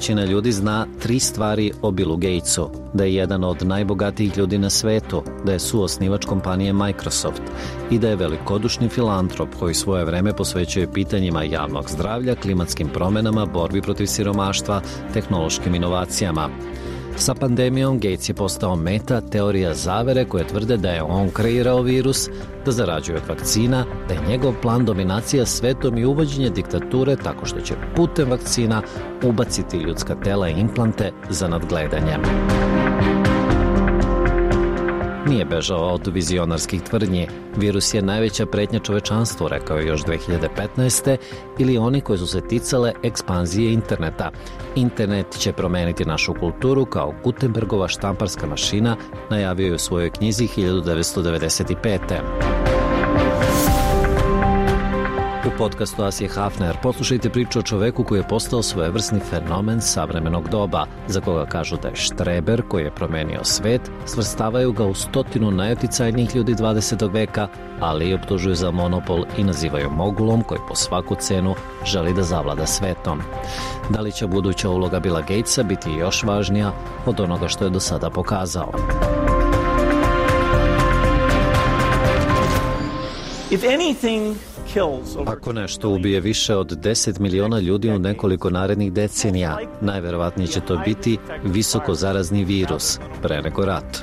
većina ljudi zna 3 stvari o Billu Gatesu: da je jedan od najbogatijih ljudi na svetu, da je suosnivač kompanije Microsoft i da je velikodušni filantrop koji svoje vreme posvećuje pitanjima javnog zdravlja, klimatskim promenama, borbi protiv siromaštva, tehnološkim inovacijama. Sa pandemijom Gates je postao meta teorija zavere koje tvrde da je on kreirao virus, da zarađuje od vakcina, da je njegov plan dominacija svetom i uvođenje diktature tako što će putem vakcina ubaciti ljudska tela i implante za nadgledanje. Nije bežao od vizionarskih tvrdnji. Virus je najveća pretnja čovečanstvu, rekao je još 2015. ili oni koji su se ticale ekspanzije interneta. Internet će promeniti našu kulturu kao Gutenbergova štamparska mašina, najavio je u svojoj knjizi 1995. U podcastu Asije Hafner poslušajte priču o čoveku koji je postao svojevrsni fenomen savremenog doba, za koga kažu da je štreber koji je promenio svet, svrstavaju ga u 100 najuticajnijih ljudi 20. veka, ali i optužuju za monopol i nazivaju mogulom koji po svaku cenu želi da zavlada svetom. Da li će buduća uloga Billa Gatesa biti još važnija od onoga što je do sada pokazao? Ako nešto ubije više od 10 miliona ljudi u nekoliko narednih decenija, najverovatnije će to biti visoko zarazni virus, pre nego rat.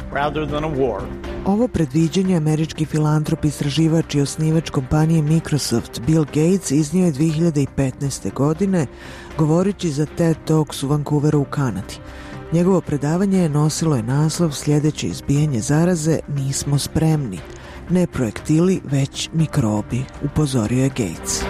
Ovo predviđanje američki filantrop, istraživač i osnivač kompanije Microsoft Bill Gates iznio je 2015. godine, govoreći za TED Talks u Vancouveru u Kanadi. Njegovo predavanje nosilo je naslov "Sljedeće izbijanje zaraze, nismo spremni. Ne projektili, već mikrobi", upozorio je Gates.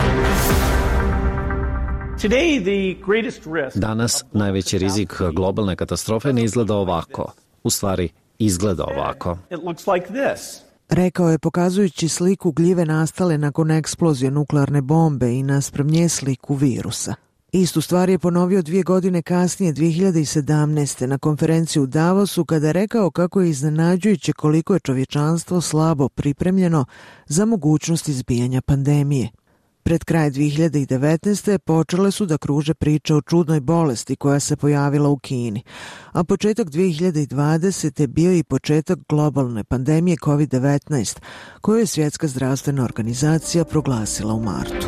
Danas najveći rizik globalne katastrofe ne izgleda ovako. U stvari, izgleda ovako. Rekao je pokazujući sliku gljive nastale nakon eksplozije nuklearne bombe i naspram nje sliku virusa. Istu stvar je ponovio 2 godine kasnije, 2017. na konferenciji u Davosu, kada je rekao kako je iznenađujuće koliko je čovječanstvo slabo pripremljeno za mogućnost izbijanja pandemije. Pred kraj 2019. počele su da kruže priče o čudnoj bolesti koja se pojavila u Kini, a početak 2020. bio i početak globalne pandemije COVID-19, koju je Svjetska zdravstvena organizacija proglasila u martu.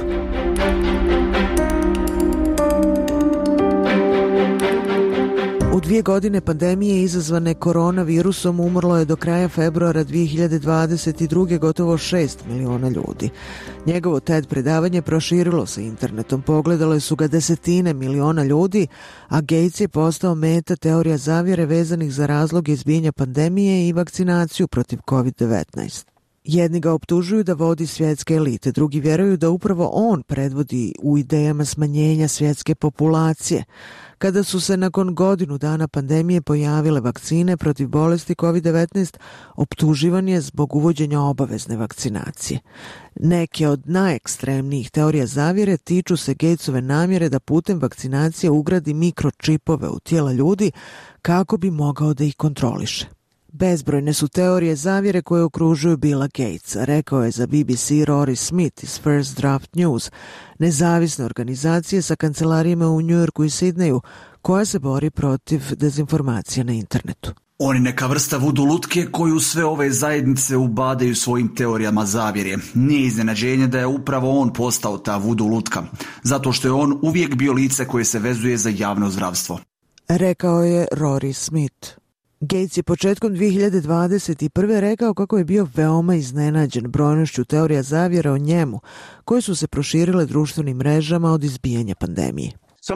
U 2 godine pandemije izazvane koronavirusom umrlo je do kraja februara 2022. gotovo 6 miliona ljudi. Njegovo TED predavanje proširilo se internetom, pogledale su ga desetine miliona ljudi, a Gates je postao meta teorija zavjere vezanih za razloge izbijanja pandemije i vakcinaciju protiv COVID-19. Jedni ga optužuju da vodi svjetske elite, drugi vjeruju da upravo on predvodi u idejama smanjenja svjetske populacije. Kada su se nakon godinu dana pandemije pojavile vakcine protiv bolesti COVID-19, optuživan je zbog uvođenja obavezne vakcinacije. Neke od najekstremnijih teorija zavjere tiču se Gatesove namjere da putem vakcinacije ugradi mikročipove u tijela ljudi kako bi mogao da ih kontroliše. Bezbrojne su teorije zavjere koje okružuju Billa Gatesa, rekao je za BBC Rory Smith iz First Draft News, nezavisne organizacije sa kancelarijama u Njujorku i Sidneju, koja se bori protiv dezinformacija na internetu. On je neka vrsta vudu lutke koju sve ove zajednice ubadaju svojim teorijama zavjere. Nije iznenađenje da je upravo on postao ta vudu lutka, zato što je on uvijek bio lice koje se vezuje za javno zdravstvo, rekao je Rory Smith. Gates je početkom 2021. rekao kako je bio veoma iznenađen brojnošću teorija zavjera o njemu, koje su se proširile društvenim mrežama od izbijanja pandemije.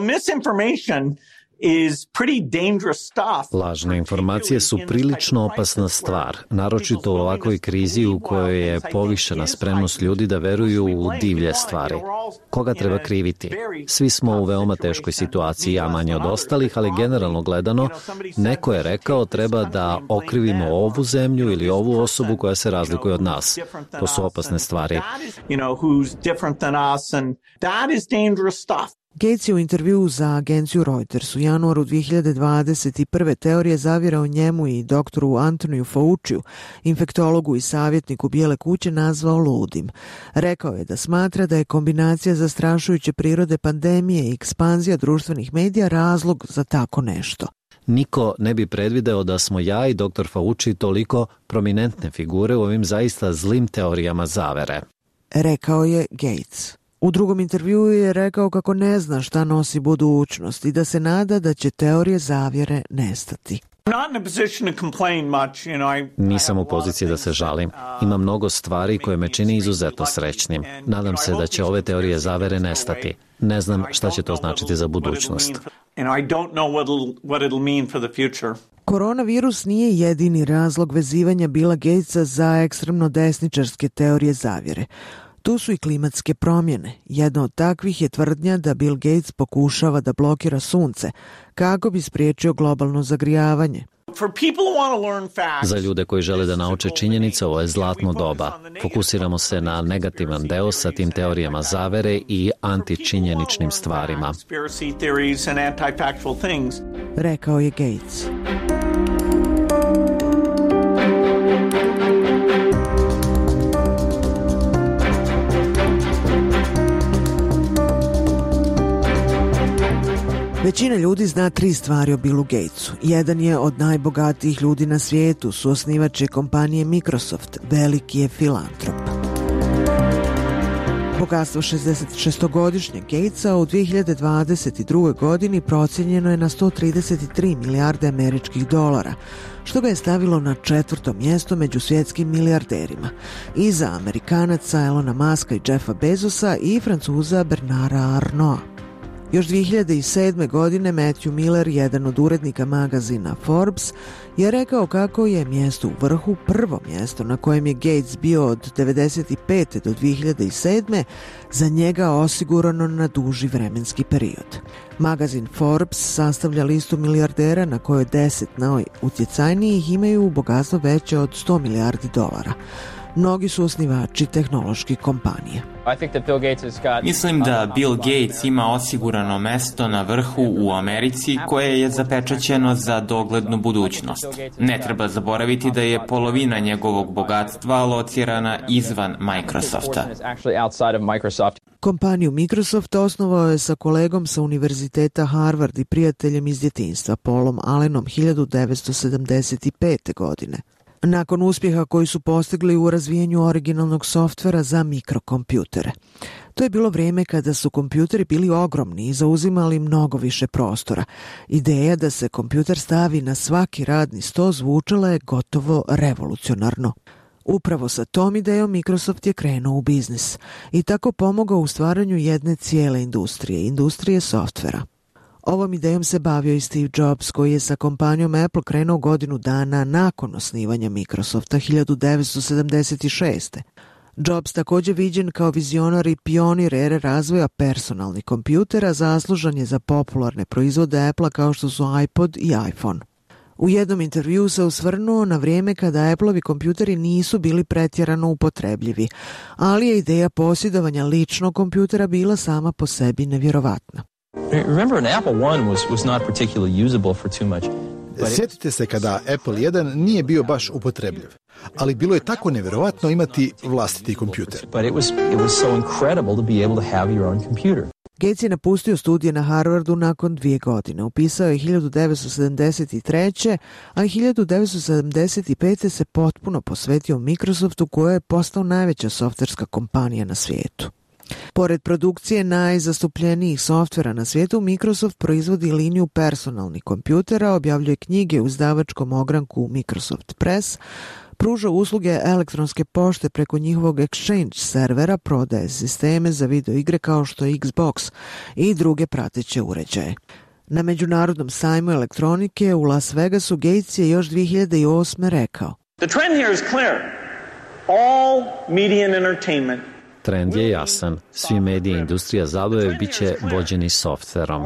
Lažne informacije su prilično opasna stvar, naročito u ovakvoj krizi u kojoj je povišena spremnost ljudi da veruju u divlje stvari. Koga treba kriviti? Svi smo u veoma teškoj situaciji, ja manje od ostalih, ali generalno gledano, neko je rekao treba da okrivimo ovu zemlju ili ovu osobu koja se razlikuje od nas. To su opasne stvari. Gates je u intervjuu za agenciju Reuters u januaru 2021. teorije zavjera o njemu i doktoru Antoniju Fauciju, infektologu i savjetniku Bijele kuće, nazvao ludim. Rekao je da smatra da je kombinacija zastrašujuće prirode pandemije i ekspanzija društvenih medija razlog za tako nešto. Niko ne bi predvideo da smo ja i dr. Fauci toliko prominentne figure u ovim zaista zlim teorijama zavere, rekao je Gates. U drugom intervjuu je rekao kako ne zna šta nosi budućnost i da se nada da će teorije zavjere nestati. Nisam u poziciji da se žalim. Ima mnogo stvari koje me čini izuzetno srećnim. Nadam se da će ove teorije zavere nestati. Ne znam šta će to značiti za budućnost. Koronavirus nije jedini razlog vezivanja Billa Gatesa za ekstremno desničarske teorije zavjere. Tu su i klimatske promjene. Jedna od takvih je tvrdnja da Bill Gates pokušava da blokira sunce kako bi spriječio globalno zagrijavanje. Za ljude koji žele da nauče činjenice, ovo je zlatno doba. Fokusiramo se na negativan deo sa tim teorijama zavere i antičinjeničnim stvarima, rekao je Gates. Većina ljudi zna 3 stvari o Billu Gatesu. Jedan je od najbogatijih ljudi na svijetu, suosnivač je kompanije Microsoft, veliki je filantrop. Bogatstvo 66-godišnjeg Gatesa u 2022. godini procijenjeno je na 133 milijarde američkih dolara, što ga je stavilo na 4. mjesto među svjetskim milijarderima, iza Amerikanaca Elona Muska i Jeffa Bezosa i Francuza Bernarda Arnaulta. Još 2007. godine Matthew Miller, jedan od urednika magazina Forbes, je rekao kako je mjesto u vrhu prvo mjesto na kojem je Gates bio od 1995. do 2007. za njega osigurano na duži vremenski period. Magazin Forbes sastavlja listu milijardera na kojoj 10 najutjecajnijih imaju bogatstvo veće od 100 milijardi dolara. Mnogi su osnivači tehnoloških kompanija. Mislim da Bill Gates ima osigurano mesto na vrhu u Americi koje je zapečaćeno za doglednu budućnost. Ne treba zaboraviti da je polovina njegovog bogatstva locirana izvan Microsofta. Kompaniju Microsoft osnovao je sa kolegom sa univerziteta Harvard i prijateljem iz djetinjstva Paulom Allenom 1975. godine. Nakon uspjeha koji su postigli u razvijanju originalnog softvera za mikrokompjutere. To je bilo vrijeme kada su kompjuteri bili ogromni i zauzimali mnogo više prostora. Ideja da se kompjuter stavi na svaki radni sto zvučala je gotovo revolucionarno. Upravo sa tom idejom Microsoft je krenuo u biznis i tako pomogao u stvaranju jedne cijele industrije softvera. Ovom idejom se bavio i Steve Jobs, koji je sa kompanijom Apple krenuo godinu dana nakon osnivanja Microsofta 1976. Jobs također viđen kao vizionar i pionir ere razvoja personalnih kompjutera, zaslužan je za popularne proizvode Apple kao što su iPod i iPhone. U jednom intervjuu se osvrnuo na vrijeme kada Appleovi kompjuteri nisu bili pretjerano upotrebljivi, ali je ideja posjedovanja ličnog kompjutera bila sama po sebi nevjerovatna. Sjetite se kada Apple 1 nije bio baš upotrebljiv, ali bilo je tako nevjerovatno imati vlastiti kompjuter. Gates je napustio studije na Harvardu nakon 2 godine. Upisao je 1973. a 1975. se potpuno posvetio Microsoftu, koja je postao najveća softverska kompanija na svijetu. Pored produkcije najzastupljenijih softvera na svijetu, Microsoft proizvodi liniju personalnih kompjutera, objavljuje knjige u izdavačkom ogranku Microsoft Press, pruža usluge elektronske pošte preko njihovog Exchange servera, prodaje sisteme za videoigre kao što je Xbox i druge prateće uređaje. Na Međunarodnom sajmu elektronike u Las Vegasu Gates je još 2008. rekao: The trend here is clear. All media and entertainment Trend je jasan. Svi mediji i industrija zabave bit će vođeni softverom.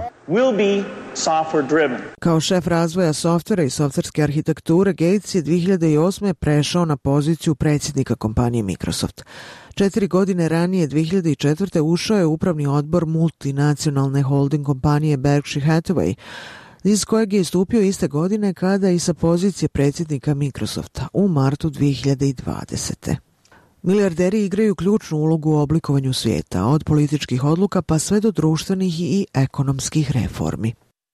Kao šef razvoja softvera i softverske arhitekture, Gates je 2008. prešao na poziciju predsjednika kompanije Microsoft. 4 godine ranije, 2004. ušao je u upravni odbor multinacionalne holding kompanije Berkshire Hathaway, iz kojeg je istupio iste godine kada i sa pozicije predsjednika Microsofta u martu 2020. Milijarderi igraju ključnu ulogu u oblikovanju svijeta, od političkih odluka pa sve do društvenih i ekonomskih reformi.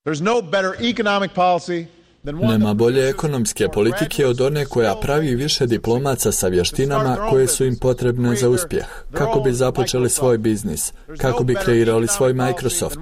Nema bolje ekonomske politike od one koja pravi više diplomaca sa vještinama koje su im potrebne za uspjeh, kako bi započeli svoj biznis, kako bi kreirali svoj Microsoft.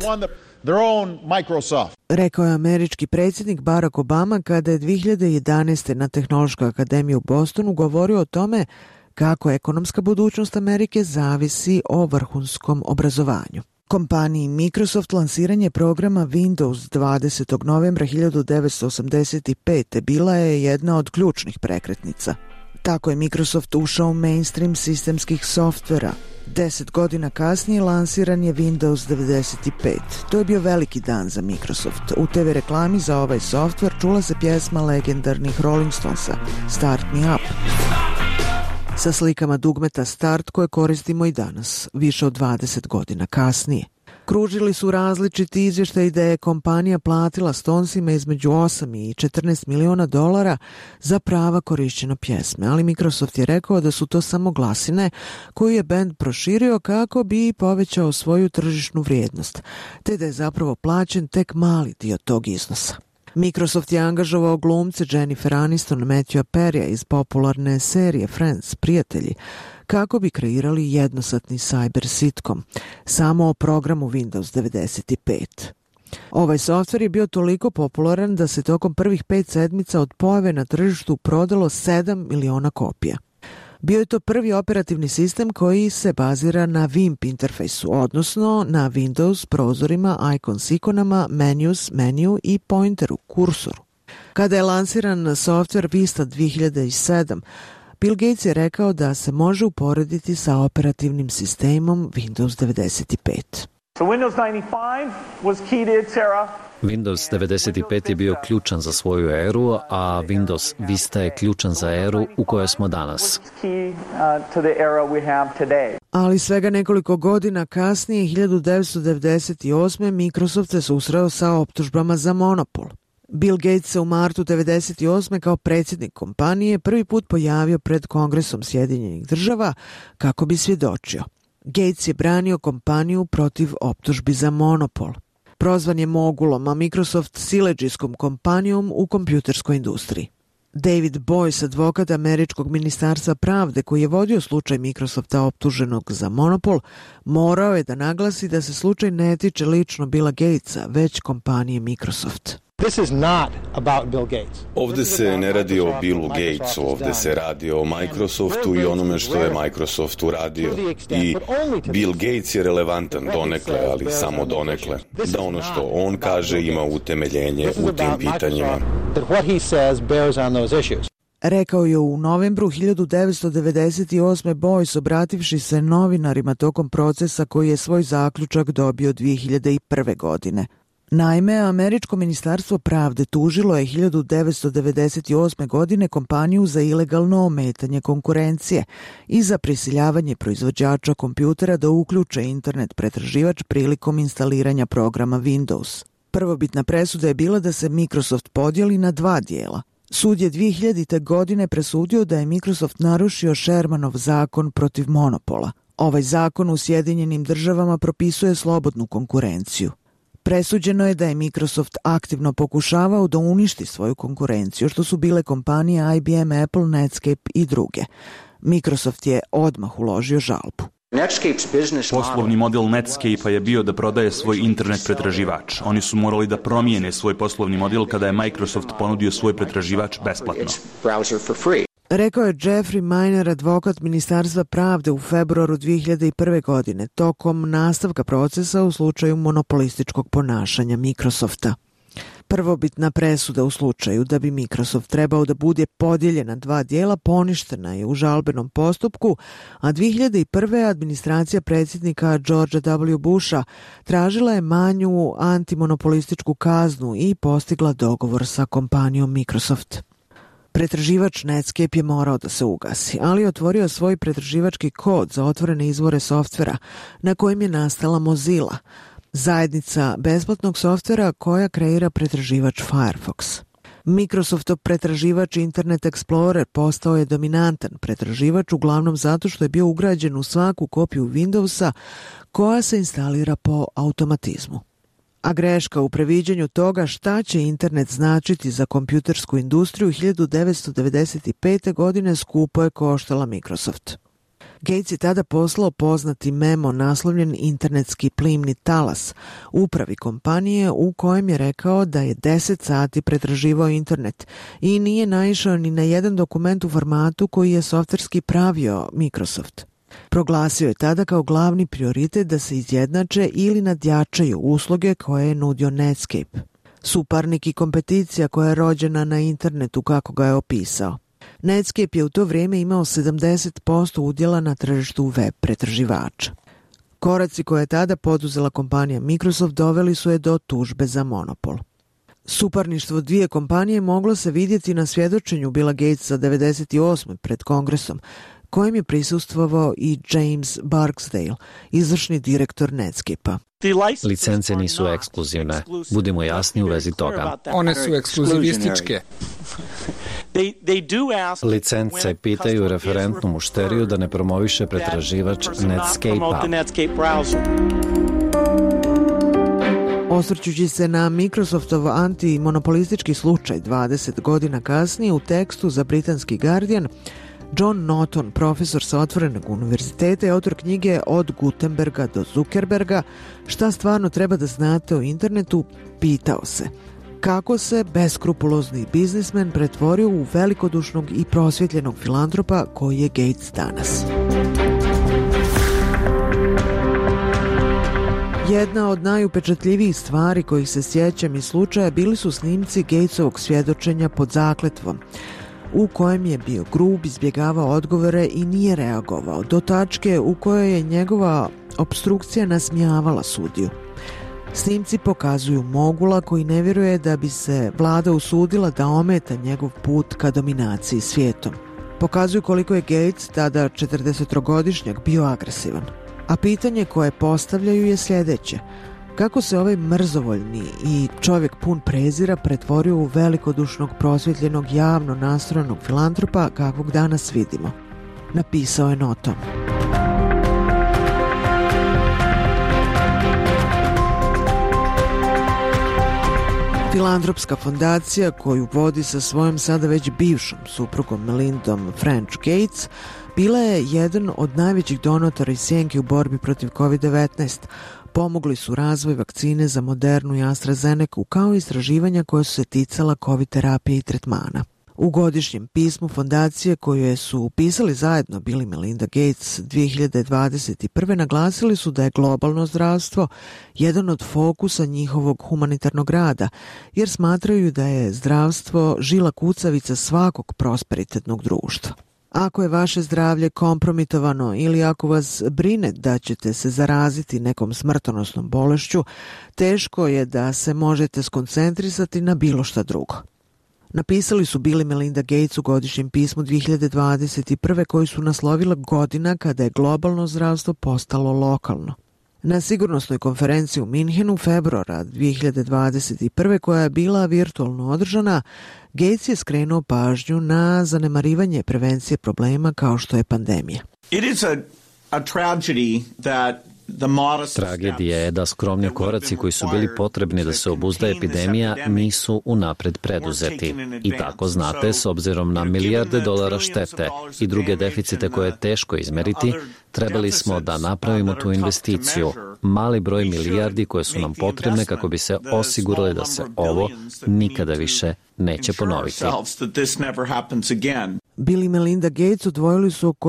Rekao je američki predsjednik Barack Obama kada je 2011. na Tehnološkoj akademiji u Bostonu govorio o tome kako ekonomska budućnost Amerike zavisi o vrhunskom obrazovanju. Kompaniji Microsoft lansiranje programa Windows 20. novembra 1985. bila je jedna od ključnih prekretnica. Tako je Microsoft ušao u mainstream sistemskih softvera. 10 godina kasnije lansiran je Windows 95. To je bio veliki dan za Microsoft. U TV reklami za ovaj softver čula se pjesma legendarnih Rolling Stonesa Start Me Up, sa slikama dugmeta Start koje koristimo i danas, više od 20 godina kasnije. Kružili su različiti izvještaji da je kompanija platila Stonesima između 8 i 14 miliona dolara za prava korišćenja pjesme, ali Microsoft je rekao da su to samo glasine koju je bend proširio kako bi povećao svoju tržišnu vrijednost, te da je zapravo plaćen tek mali dio tog iznosa. Microsoft je angažovao glumce Jennifer Aniston, Matthewa Perrya iz popularne serije Friends, Prijatelji, kako bi kreirali jednosatni cyber sitcom, samo o programu Windows 95. Ovaj softver je bio toliko popularan da se tokom prvih 5 sedmica od pojave na tržištu prodalo 7 miliona kopija. Bio je to prvi operativni sistem koji se bazira na WIMP interfejsu, odnosno na Windows prozorima, icon s ikonama, menus, menu i pointeru, kursoru. Kada je lansiran softver Vista 2007, Bill Gates je rekao da se može uporediti sa operativnim sistemom Windows 95. Windows 95 je bio ključan za svoju eru, a Windows Vista je ključan za eru u kojoj smo danas. Ali svega nekoliko godina kasnije, 1998. Microsoft se susreo sa optužbama za monopol. Bill Gates se u martu 1998. kao predsjednik kompanije prvi put pojavio pred Kongresom Sjedinjenih država kako bi svjedočio. Gates je branio kompaniju protiv optužbi za monopol. Prozvan je mogulom, a Microsoft siledžijskom kompanijom u kompjuterskoj industriji. David Boyce, advokat američkog ministarstva pravde koji je vodio slučaj Microsofta optuženog za monopol, morao je da naglasi da se slučaj ne tiče lično Billa Gatesa, već kompanije Microsoft. Ovdje se ne radi o Billu Gatesu, ovdje se radi o Microsoftu i onome što je Microsoft uradio. I Bill Gates je relevantan donekle, ali samo donekle. Da ono što on kaže ima utemeljenje u tim pitanjima. Rekao je u novembru 1998. Boyce obrativši se novinarima tokom procesa koji je svoj zaključak dobio 2001. godine. Naime, američko ministarstvo pravde tužilo je 1998. godine kompaniju za ilegalno ometanje konkurencije i za prisiljavanje proizvođača kompjutera da uključe internet pretraživač prilikom instaliranja programa Windows. Prvobitna presuda je bila da se Microsoft podijeli na 2 dijela. Sud je 2000. godine presudio da je Microsoft narušio Shermanov zakon protiv monopola. Ovaj zakon u Sjedinjenim državama propisuje slobodnu konkurenciju. Presuđeno je da je Microsoft aktivno pokušavao da uništi svoju konkurenciju, što su bile kompanije IBM, Apple, Netscape i druge. Microsoft je odmah uložio žalbu. Poslovni model Netscape-a je bio da prodaje svoj internet pretraživač. Oni su morali da promijene svoj poslovni model kada je Microsoft ponudio svoj pretraživač besplatno. Rekao je Jeffrey Miner, advokat Ministarstva pravde u februaru 2001. godine, tokom nastavka procesa u slučaju monopolističkog ponašanja Microsofta. Prvobitna presuda u slučaju da bi Microsoft trebao da bude podijeljen na dva dijela poništena je u žalbenom postupku, a 2001. administracija predsjednika Georgea W. Busha tražila je manju antimonopolističku kaznu i postigla dogovor sa kompanijom Microsoft. Pretraživač Netscape je morao da se ugasi, ali je otvorio svoj pretraživački kod za otvorene izvore softvera na kojim je nastala Mozilla, zajednica besplatnog softvera koja kreira pretraživač Firefox. Microsoftov pretraživač Internet Explorer postao je dominantan pretraživač uglavnom zato što je bio ugrađen u svaku kopiju Windowsa koja se instalira po automatizmu. A greška u previđanju toga šta će internet značiti za kompjutersku industriju 1995. godine skupo je koštala Microsoft. Gates je tada poslao poznati memo naslovljen Internetski plimni talas upravi kompanije u kojem je rekao da je 10 sati pretraživao internet i nije naišao ni na jedan dokument u formatu koji je softverski pravio Microsoft. Proglasio je tada kao glavni prioritet da se izjednače ili nadjačaju usluge koje je nudio Netscape. Suparnik i kompeticija koja je rođena na internetu kako ga je opisao. Netscape je u to vrijeme imao 70% udjela na tržištu web pretraživača. Koraci koje je tada poduzela kompanija Microsoft doveli su je do tužbe za monopol. Suparništvo dvije kompanije moglo se vidjeti na svjedočenju Billa Gatesa 1998. pred Kongresom, kojem je prisustvovao i James Barksdale, izvršni direktor Netscape-a. Licence nisu ekskluzivne. Budimo jasni u vezi toga. One su ekskluzivističke. Licence pitaju referentnu mušteriju da ne promoviše pretraživač Netscape-a. Osvrćući se na Microsoftov antimonopolistički slučaj 20 godina kasnije u tekstu za britanski Guardian, John Norton, profesor sa Otvorenog univerziteta i autor knjige Od Gutenberga do Zuckerberga, šta stvarno treba da znate o internetu, pitao se kako se beskrupulozni biznismen pretvorio u velikodušnog i prosvjetljenog filantropa koji je Gates danas. Jedna od najupečatljivijih stvari kojih se sjećam iz slučaja bili su snimci Gatesovog svjedočenja pod zakletvom, u kojem je bio grub, izbjegavao odgovore i nije reagovao, do tačke u kojoj je njegova opstrukcija nasmijavala sudiju. Snimci pokazuju mogula koji ne vjeruje da bi se vlada usudila da ometa njegov put ka dominaciji svijetom. Pokazuju koliko je Gates, tada 40-godišnjak, bio agresivan. A pitanje koje postavljaju je sljedeće: kako se ovaj mrzovoljni i čovjek pun prezira pretvorio u velikodušnog, prosvjetljenog, javno nastrojenog filantropa kakvog danas vidimo? Napisao je Norton. Filantropska fondacija koju vodi sa svojom sada već bivšom suprugom Melindom French Gates bila je jedan od najvećih donatora iz sjenke u borbi protiv COVID-19. Pomogli su razvoj vakcine za Modernu i AstraZeneca kao i istraživanja koje su se ticala COVID terapije i tretmana. U godišnjem pismu fondacije koje su upisali zajedno Bill i Melinda Gates 2021. naglasili su da je globalno zdravstvo jedan od fokusa njihovog humanitarnog rada, jer smatraju da je zdravstvo žila kucavica svakog prosperitetnog društva. Ako je vaše zdravlje kompromitovano ili ako vas brine da ćete se zaraziti nekom smrtonosnom bolešću, teško je da se možete skoncentrisati na bilo šta drugo. Napisali su Bill i Melinda Gates u godišnjem pismu 2021. koji su naslovila godina kada je globalno zdravstvo postalo lokalno. Na sigurnosnoj konferenciji u Minhenu februara 2021. koja je bila virtualno održana, Gates je skrenuo pažnju na zanemarivanje prevencije problema kao što je pandemija. Tragedija je da skromni koraci koji su bili potrebni da se obuzda epidemija nisu unapred preduzeti. I tako znate, s obzirom na milijarde dolara štete i druge deficite koje je teško izmeriti, trebali smo da napravimo tu investiciju, mali broj milijardi koje su nam potrebne kako bi se osigurali da se ovo nikada više neće ponoviti. Bill i Melinda Gates odvojili su oko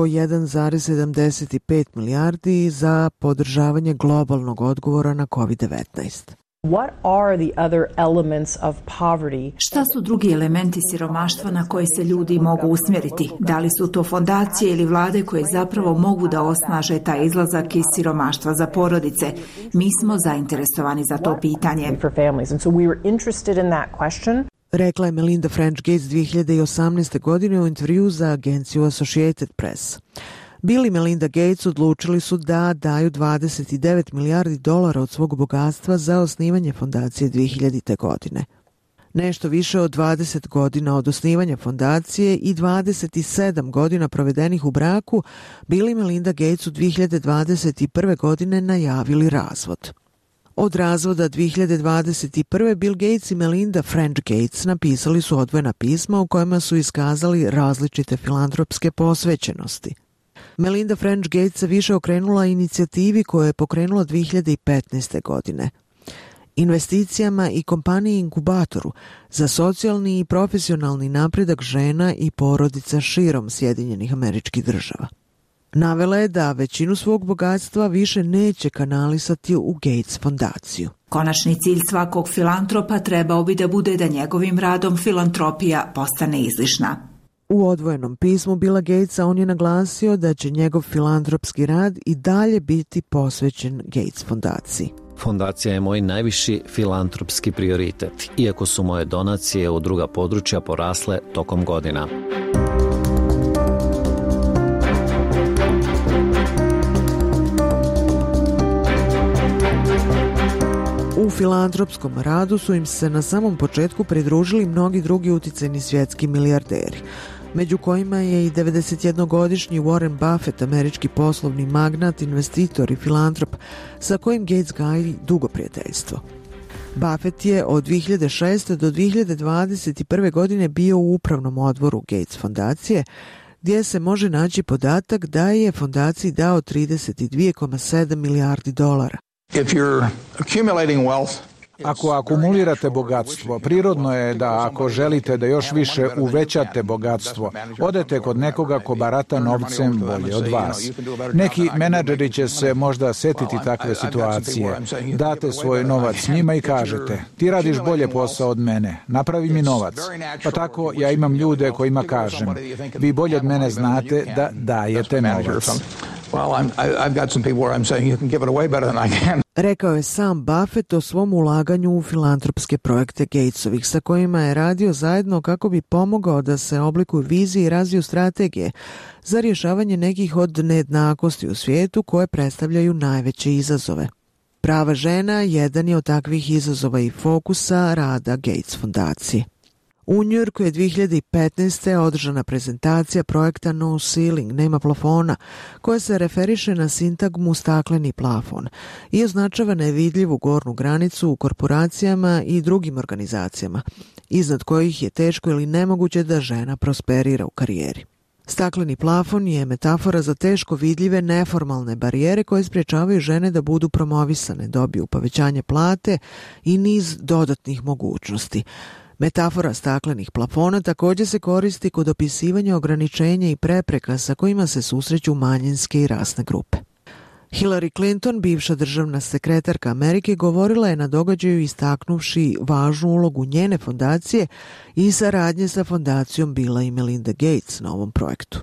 1,75 milijardi za podržavanje globalnog odgovora na COVID-19. Šta su drugi elementi siromaštva na koje se ljudi mogu usmjeriti? Da li su to fondacije ili vlade koje zapravo mogu da osnaže taj izlazak iz siromaštva za porodice? Mi smo zainteresovani za to pitanje. Rekla je Melinda French Gates 2018. godine u intervju za agenciju Associated Press. Bill i Melinda Gates odlučili su da daju $29 milijardi od svog bogatstva za osnivanje fondacije 2000. godine. Nešto više od 20 godina od osnivanja fondacije i 27 godina provedenih u braku, Bill i Melinda Gates su 2021. godine najavili razvod. Od razvoda 2021. Bill Gates i Melinda French Gates napisali su odvojena pisma u kojima su iskazali različite filantropske posvećenosti. Melinda French Gates se više okrenula inicijativi koju je pokrenula 2015. godine. Investicijama i kompaniji inkubatoru za socijalni i profesionalni napredak žena i porodica širom Sjedinjenih Američkih Država. Navela je da većinu svog bogatstva više neće kanalisati u Gates fondaciju. Konačni cilj svakog filantropa trebao bi da bude da njegovim radom filantropija postane izlišna. U odvojenom pismu Billa Gatesa on je naglasio da će njegov filantropski rad i dalje biti posvećen Gates fondaciji. Fondacija je moj najviši filantropski prioritet, iako su moje donacije u druga područja porasle tokom godina. U filantropskom radu su im se na samom početku pridružili mnogi drugi uticajni svjetski milijarderi, među kojima je i 91-godišnji Warren Buffett, američki poslovni magnat, investitor i filantrop, sa kojim Gates gaji dugo prijateljstvo. Buffett je od 2006. do 2021. godine bio u upravnom odboru Gates fondacije, gdje se može naći podatak da je fondaciji dao $32,7 milijardi. Ako akumulirate bogatstvo, prirodno je da ako želite da još više uvećate bogatstvo, odete kod nekoga ko barata novcem bolje od vas. Neki menadžeri će se možda setiti takve situacije. Date svoj novac njima i kažete, ti radiš bolje posao od mene, napravi mi novac. Pa tako ja imam ljude kojima kažem, vi bolje od mene znate da dajete novac. Rekao je sam Buffett o svom ulaganju u filantropske projekte Gatesovih, sa kojima je radio zajedno kako bi pomogao da se oblikuju vizije i razviju strategije za rješavanje nekih od nejednakosti u svijetu koje predstavljaju najveće izazove. Prava žena jedan je od takvih izazova i fokusa rada Gates fondacije. U Njujorku je 2015. održana prezentacija projekta No Ceiling, nema plafona, koja se referiše na sintagmu stakleni plafon i označava nevidljivu gornju granicu u korporacijama i drugim organizacijama, iznad kojih je teško ili nemoguće da žena prosperira u karijeri. Stakleni plafon je metafora za teško vidljive neformalne barijere koje sprječavaju žene da budu promovisane, dobiju povećanje plate i niz dodatnih mogućnosti. Metafora staklenih plafona također se koristi kod opisivanja ograničenja i prepreka sa kojima se susreću manjinske i rasne grupe. Hillary Clinton, bivša državna sekretarka Amerike, govorila je na događaju istaknuvši važnu ulogu njene fondacije i saradnje sa fondacijom Billa i Melinda Gates na ovom projektu.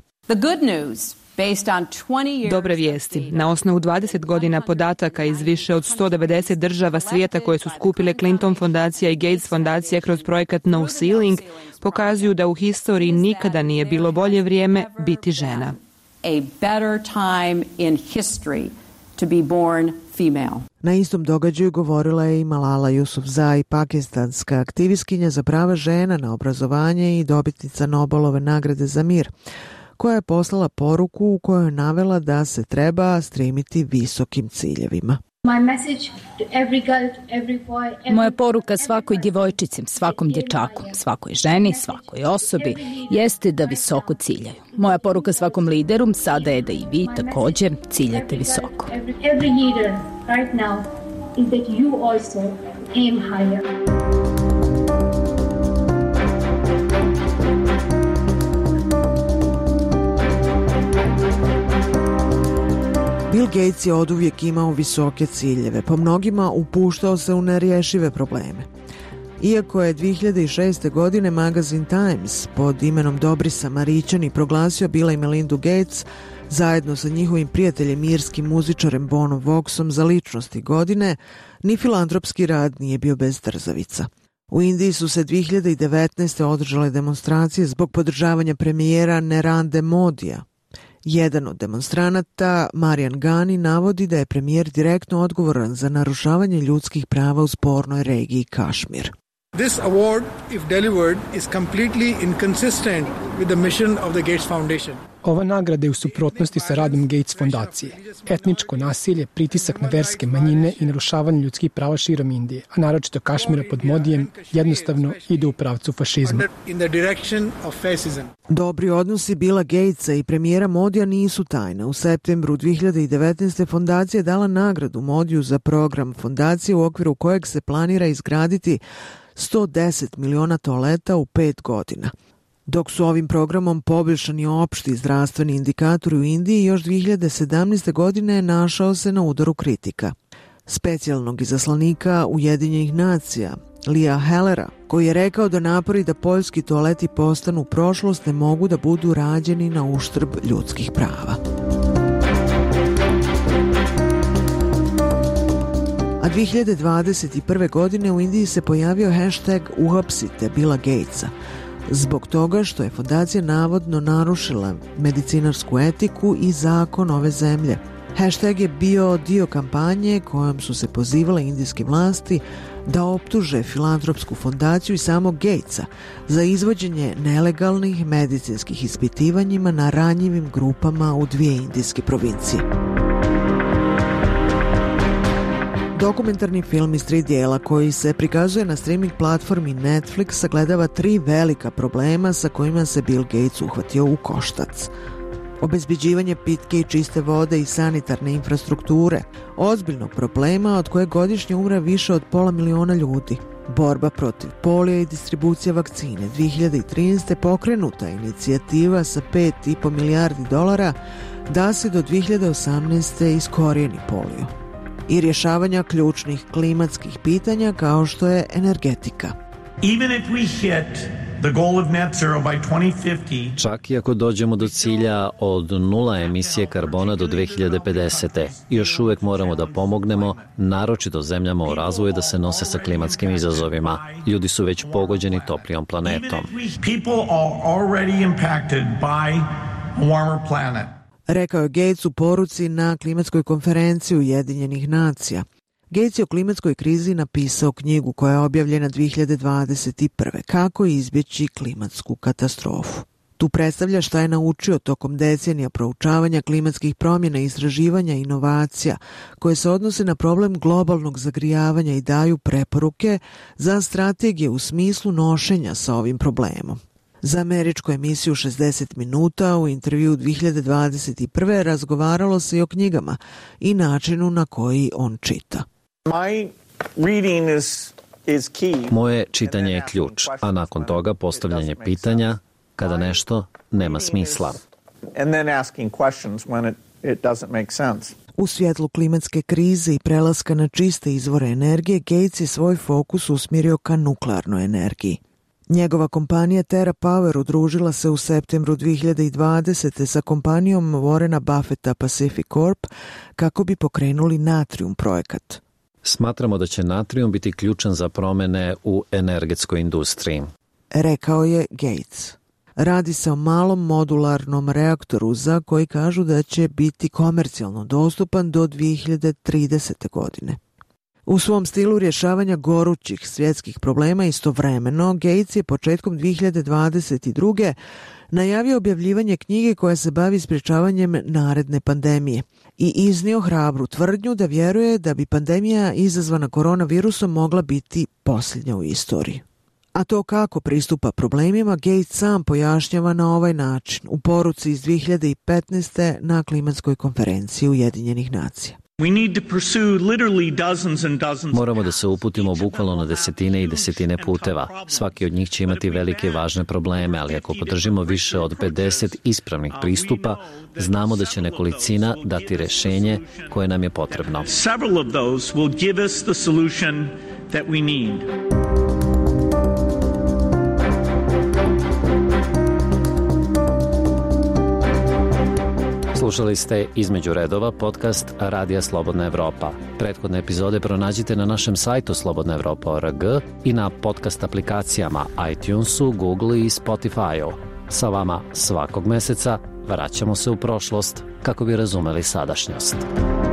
Dobre vijesti. Na osnovu 20 godina podataka iz više od 190 država svijeta koje su skupile Clinton fondacija i Gates fondacija kroz projekat No Ceiling pokazuju da u historiji nikada nije bilo bolje vrijeme biti žena. Na istom događaju govorila je i Malala Yousafzai, pakistanska aktivistkinja za prava žena na obrazovanje i dobitnica Nobelove nagrade za mir, koja je poslala poruku u kojoj je navela da se treba stremiti visokim ciljevima. Moja poruka svakoj djevojčici, svakom dječaku, svakoj ženi, svakoj osobi jeste da visoko ciljaju. Moja poruka svakom lideru sada je da i vi također ciljate visoko. Bill Bill Gates je oduvijek imao visoke ciljeve, po mnogima upuštao se u nerješive probleme. Iako je 2006. godine magazin Times pod imenom Dobri Samarićani proglasio Billa i Melindu Gates zajedno sa njihovim prijateljem irskim muzičarem Bonom Voxom za ličnosti godine, ni filantropski rad nije bio bez trzavica. U Indiji su se 2019. održale demonstracije zbog podržavanja premijera Narendra Modija. Jedan od demonstranata, Marian Gani, navodi da je premijer direktno odgovoran za narušavanje ljudskih prava u spornoj regiji Kašmir. This award, if delivered, is completely inconsistent with the mission of the Gates Foundation. Ova nagrada je u suprotnosti sa radom Gates fondacije. Etničko nasilje, pritisak na verske manjine i narušavanje ljudskih prava širom Indije, a naročito Kašmira pod Modijem, jednostavno ide u pravcu fašizma. Dobri odnosi Billa Gatesa i premijera Modija nisu tajna. U septembru 2019. fondacija je dala nagradu Modiju za program fondacije u okviru kojeg se planira izgraditi 110 miliona toaleta u 5 godina. Dok su ovim programom poboljšani opšti zdravstveni indikatori u Indiji, još 2017. godine našao se na udaru kritika. Specijalnog izaslanika Ujedinjenih nacija, Lia Hellera, koji je rekao da napori da poljski toaleti postanu prošlost ne mogu da budu rađeni na uštrb ljudskih prava. A 2021. godine u Indiji se pojavio hashtag uhapsite Billa Gatesa, zbog toga što je fondacija navodno narušila medicinarsku etiku i zakon ove zemlje. Hashtag je bio dio kampanje kojom su se pozivale indijske vlasti da optuže filantropsku fondaciju i samog Gatesa za izvođenje nelegalnih medicinskih ispitivanjima na ranjivim grupama u 2 indijske provincije. Dokumentarni film iz 3 dijela koji se prikazuje na streaming platformi Netflix sagledava 3 velika problema sa kojima se Bill Gates uhvatio u koštac. Obezbeđivanje pitke i čiste vode i sanitarne infrastrukture, ozbiljnog problema od koje godišnje umre više od 500.000 ljudi. Borba protiv polija i distribucija vakcine. 2013. pokrenuta inicijativa sa $5,5 milijardi da se do 2018. iskorijeni polio. I rješavanja ključnih klimatskih pitanja kao što je energetika. Čak i ako dođemo do cilja od 0 emisije karbona do 2050. još uvek moramo da pomognemo, naročito zemljama u razvoju, da se nose sa klimatskim izazovima. Ljudi su već pogođeni toplijom planetom. Rekao je Gates u poruci na klimatskoj konferenciji Ujedinjenih nacija. Gates je o klimatskoj krizi napisao knjigu koja je objavljena 2021. Kako izbjeći klimatsku katastrofu. Tu predstavlja šta je naučio tokom decenija proučavanja klimatskih promjena, istraživanja i inovacija koje se odnose na problem globalnog zagrijavanja i daju preporuke za strategije u smislu nošenja sa ovim problemom. Za američku emisiju 60 minuta u intervju 2021. razgovaralo se i o knjigama i načinu na koji on čita. Moje čitanje je ključ, a nakon toga postavljanje pitanja kada nešto nema smisla. U svjetlu klimatske krize i prelaska na čiste izvore energije, Gates je svoj fokus usmjerio ka nuklearnoj energiji. Njegova kompanija TerraPower udružila se u septembru 2020. sa kompanijom Warrena Buffetta Pacific Corp kako bi pokrenuli Natrium projekat. Smatramo da će natrijum biti ključan za promjene u energetskoj industriji, rekao je Gates. Radi se o malom modularnom reaktoru za koji kažu da će biti komercijalno dostupan do 2030. godine. U svom stilu rješavanja gorućih svjetskih problema istovremeno, Gates je početkom 2022. najavio objavljivanje knjige koja se bavi sprječavanjem naredne pandemije i iznio hrabru tvrdnju da vjeruje da bi pandemija izazvana koronavirusom mogla biti posljednja u istoriji. A to kako pristupa problemima, Gates sam pojašnjava na ovaj način u poruci iz 2015. na klimatskoj konferenciji Ujedinjenih nacija. Moramo da se uputimo bukvalno na desetine i desetine puteva. Svaki od njih će imati velike i važne probleme, ali ako podržimo više od 50 ispravnih pristupa, znamo da će nekolicina dati rešenje koje nam je potrebno. Slušali ste Između redova, podcast Radija Slobodna Evropa. Prethodne epizode pronađite na našem sajtu slobodnaevropa.org i na podcast aplikacijama iTunesu, Google i Spotify-u. Sa vama svakog meseca vraćamo se u prošlost kako bi razumeli sadašnjost.